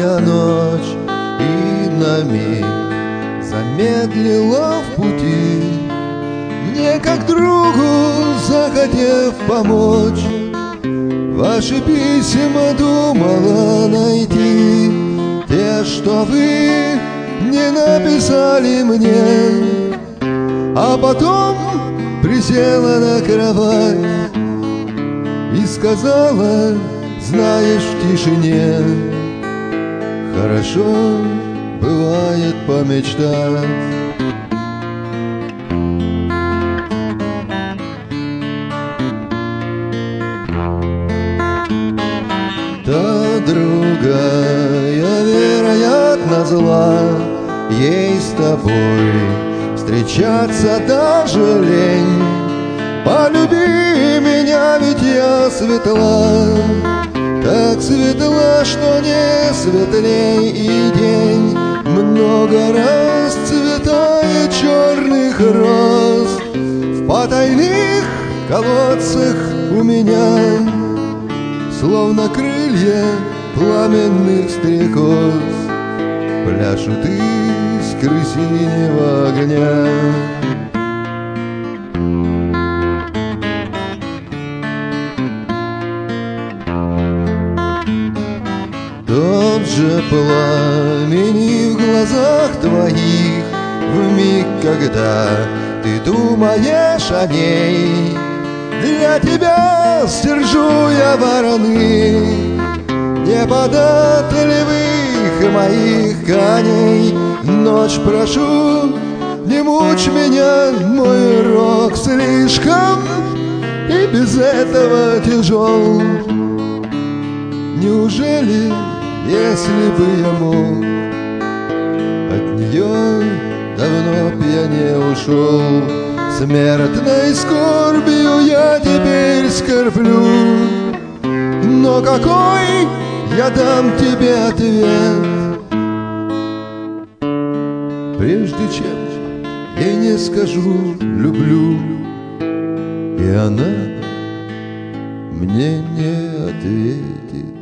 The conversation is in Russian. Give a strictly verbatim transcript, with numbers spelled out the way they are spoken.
теплая ночь и на миг замедлила в пути. Мне, как другу, захотев помочь, ваши письма думала найти, те, что вы не написали мне. А потом присела на кровать и сказала, знаешь, в тишине, хорошо бывает помечтать. Та другая, вероятно, зла, ей с тобой встречаться даже лень. Полюби меня, ведь я светла, так светла, что не светлей и день. Много расцветает черных роз в потайных колодцах у меня, словно крылья пламенных стрекоз пляшут искры синего огня. Тот же пламень в глазах твоих в миг, когда ты думаешь о ней. Для тебя стержу я вороны, неподатливых моих коней. Ночь прошу, не мучь меня, мой рок слишком и без этого тяжел. Неужели, если бы я мог, от нее давно б я не ушел? Смертной скорбью я теперь скорблю, но какой я дам тебе ответ, прежде чем ей не скажу люблю, и она мне не ответит.